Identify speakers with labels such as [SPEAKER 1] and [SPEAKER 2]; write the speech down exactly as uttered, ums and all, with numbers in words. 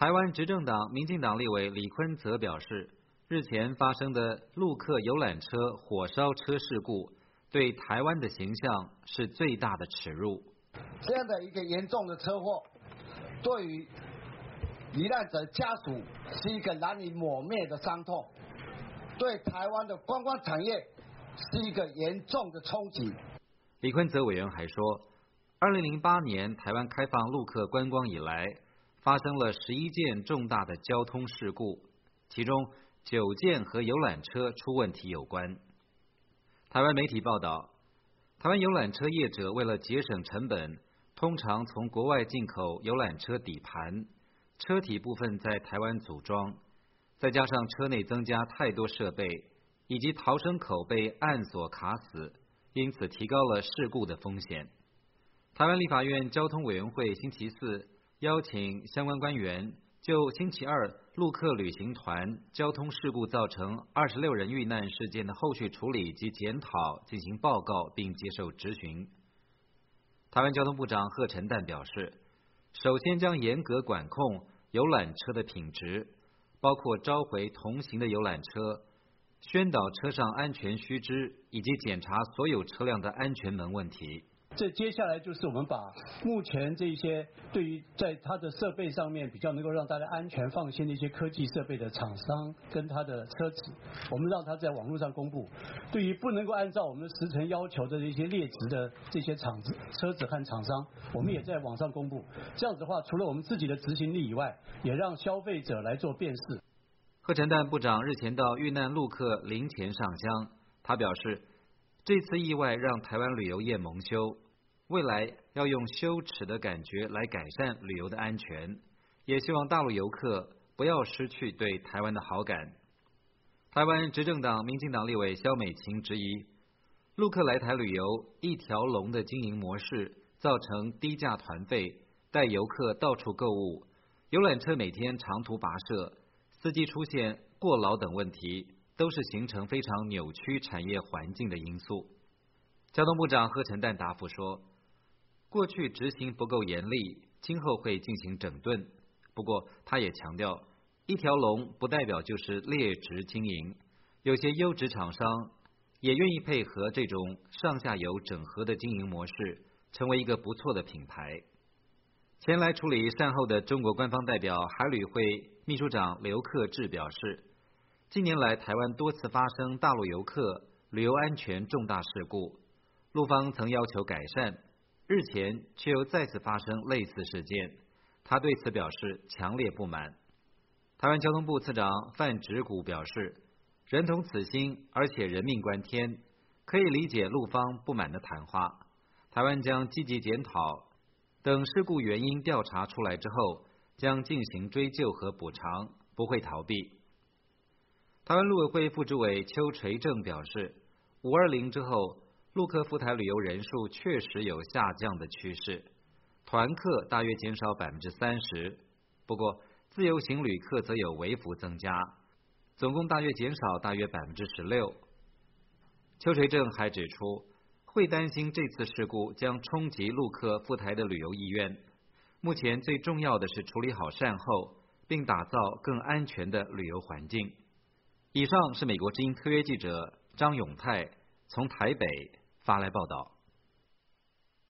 [SPEAKER 1] 台湾执政党民进党立委李坤则表示，日前发生的陆客游览车火烧车事故，对台湾的形象是最大的耻辱。
[SPEAKER 2] 这样的一个严重的车祸，对于罹难者家属是一个难以抹灭的伤痛，对台湾的观光产业是一个严重的冲击。
[SPEAKER 1] 李坤泽委员还说，二零零八年台湾开放陆客观光以来，发生了十一件重大的交通事故，其中九件和游览车出问题有关。台湾媒体报道，台湾游览车业者为了节省成本，通常从国外进口游览车底盘，车体部分在台湾组装，再加上车内增加太多设备，以及逃生口被暗锁卡死，因此提高了事故的风险。台湾立法院交通委员会星期四邀请相关官员就星期二陆客旅行团交通事故造成二十六人遇难事件的后续处理及检讨进行报告，并接受质询。台湾交通部长贺陈旦表示，首先将严格管控游览车的品质，包括召回同行的游览车，宣导车上安全须知，以及检查所有车辆的安全门问题。
[SPEAKER 3] 这接下来就是我们把目前这些对于在它的设备上面比较能够让大家安全放心的一些科技设备的厂商跟它的车子，我们让它在网络上公布。对于不能够按照我们的时程要求的一些劣质的这些厂子、车子和厂商，我们也在网上公布。这样子的话，除了我们自己的执行力以外，也让消费者来做辨识。
[SPEAKER 1] 贺陈旦部长日前到遇难陆客灵前上香，他表示，这次意外让台湾旅游业蒙羞，未来要用羞耻的感觉来改善旅游的安全，也希望大陆游客不要失去对台湾的好感。台湾执政党民进党立委萧美琴质疑，陆客来台旅游一条龙的经营模式，造成低价团费，带游客到处购物，游览车每天长途跋涉，司机出现过劳等问题，都是形成非常扭曲产业环境的因素。交通部长贺陈旦答复说，过去执行不够严厉，今后会进行整顿。不过他也强调，一条龙不代表就是劣质经营，有些优质厂商也愿意配合这种上下游整合的经营模式，成为一个不错的品牌。前来处理善后的中国官方代表海旅会秘书长刘克志表示，近年来台湾多次发生大陆游客旅游安全重大事故，陆方曾要求改善，日前却又再次发生类似事件，他对此表示强烈不满。台湾交通部次长范植谷表示，人同此心，而且人命关天，可以理解陆方不满的谈话。台湾将积极检讨，等事故原因调查出来之后，将进行追究和补偿，不会逃避。台湾陆委会副主委邱垂正表示，五二零之后，陆客赴台旅游人数确实有下降的趋势，团客大约减少百分之三十，不过自由行旅客则有微幅增加，总共大约减少大约百分之十六。邱垂正还指出，会担心这次事故将冲击陆客赴台的旅游意愿。目前最重要的是处理好善后，并打造更安全的旅游环境。以上是美国之音特约记者张永泰从台北发来报道。